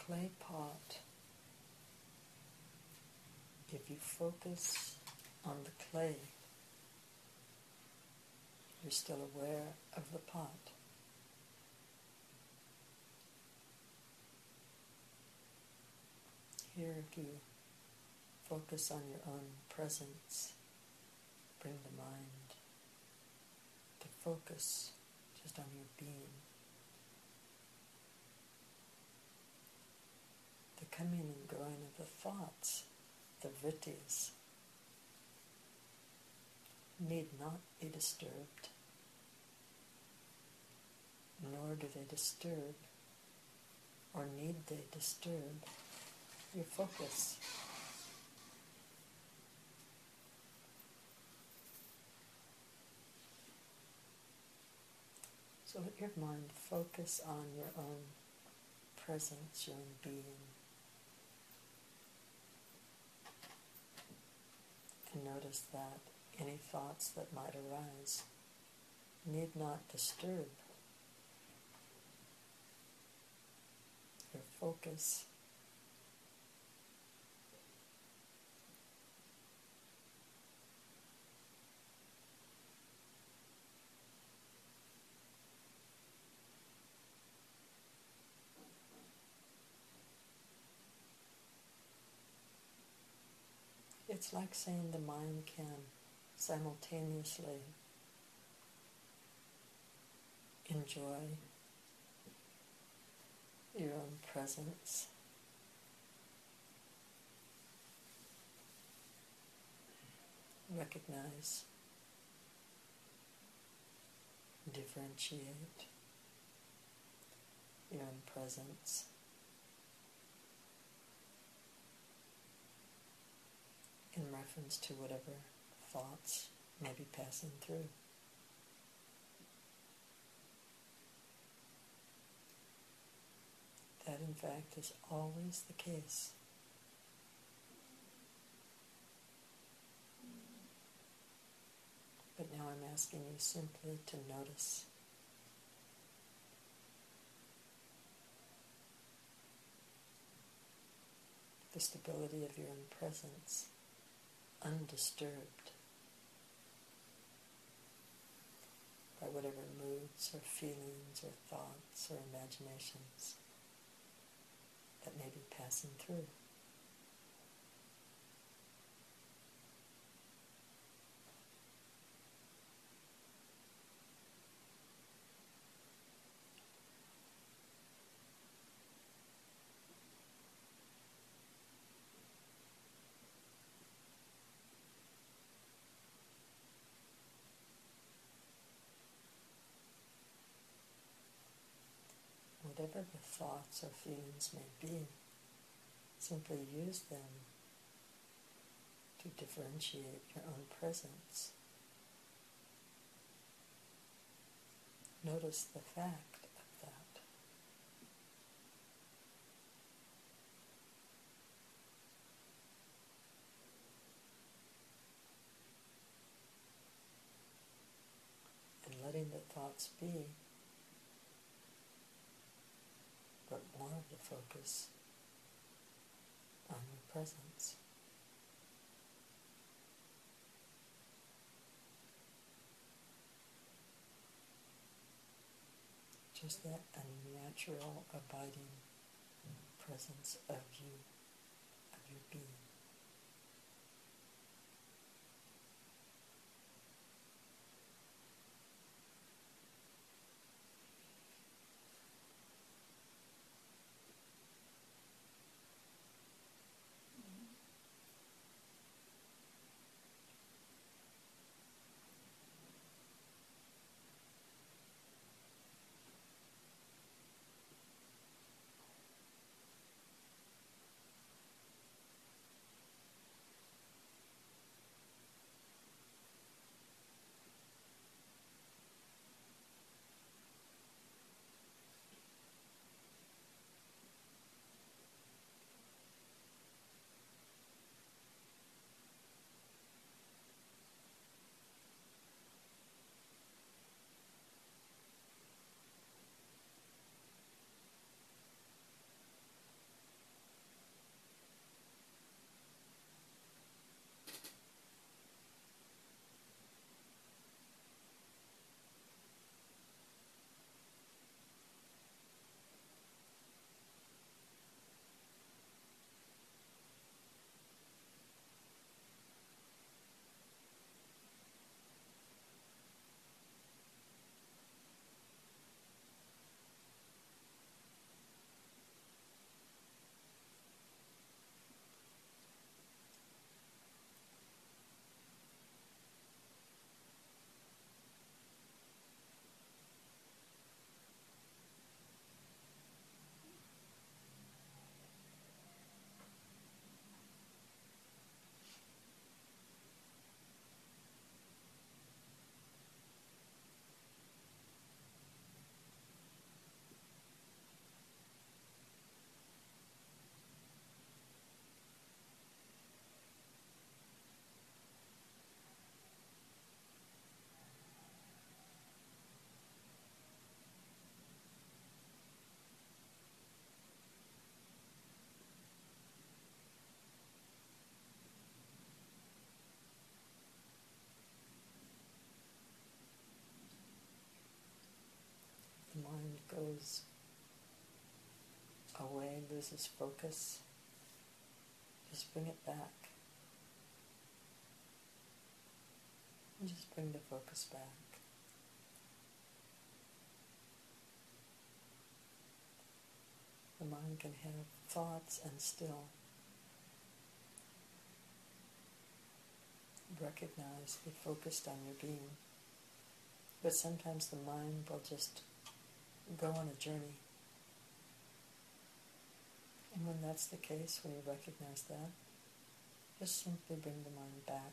clay pot, if you focus on the clay, you're still aware of the pot. Here, if you focus on your own presence, bring the mind to focus just on your being. The coming and going of the thoughts, the vrittis, need not be disturbed, nor do they disturb, or need they disturb, your focus. So let your mind focus on your own presence, your own being. And notice that any thoughts that might arise need not disturb your focus. It's like saying the mind can simultaneously enjoy your own presence recognize, differentiate your own presence in reference to whatever thoughts may be passing through. That, in fact, is always the case. But now I'm asking you simply to notice. The stability of your own presence, undisturbed by whatever moods or feelings or thoughts or imaginations that may be passing through. Whatever the thoughts or feelings may be, simply use them to differentiate your own presence. Notice the fact of that. And letting the thoughts be, but more of the focus on your presence. Just that unnatural, abiding presence of you, of your being. moves away, loses focus, just bring it back. And just bring the focus back. The mind can have thoughts and still recognize, be focused on your being. But sometimes the mind will just go on a journey. And when that's the case, when you recognize that, just simply bring the mind back.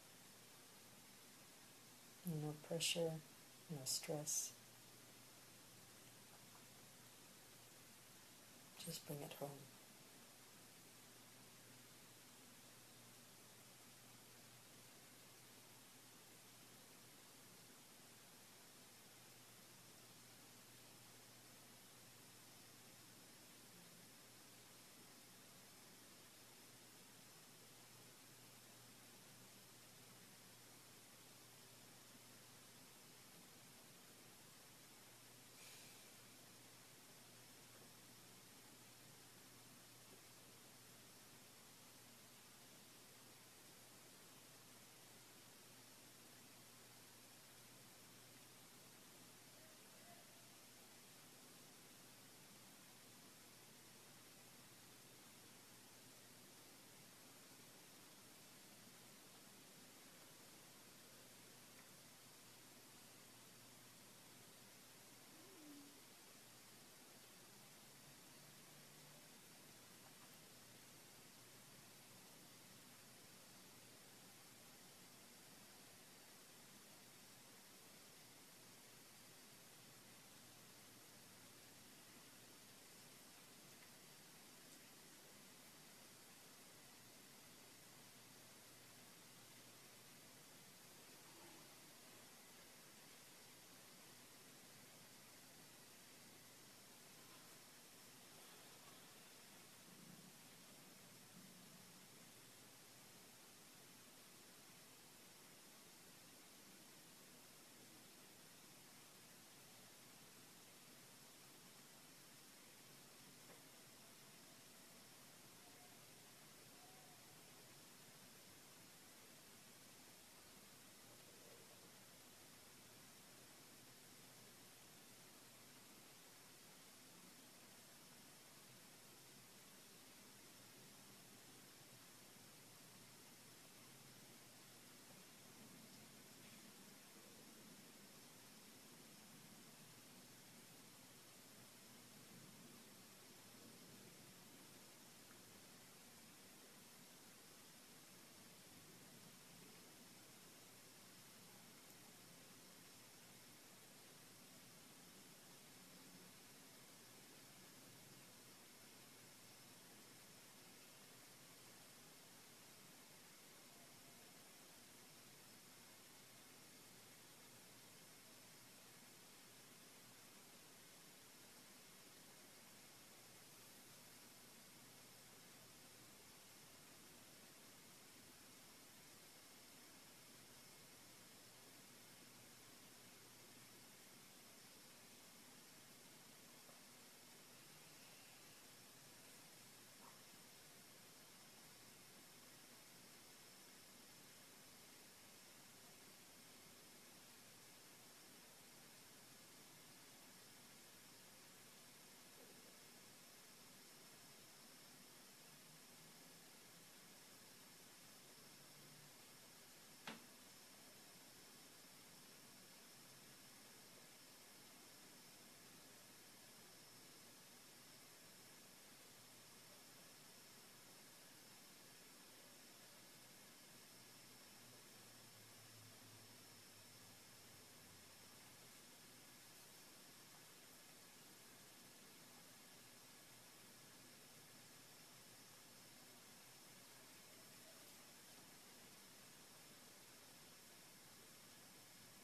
No pressure, no stress. Just bring it home.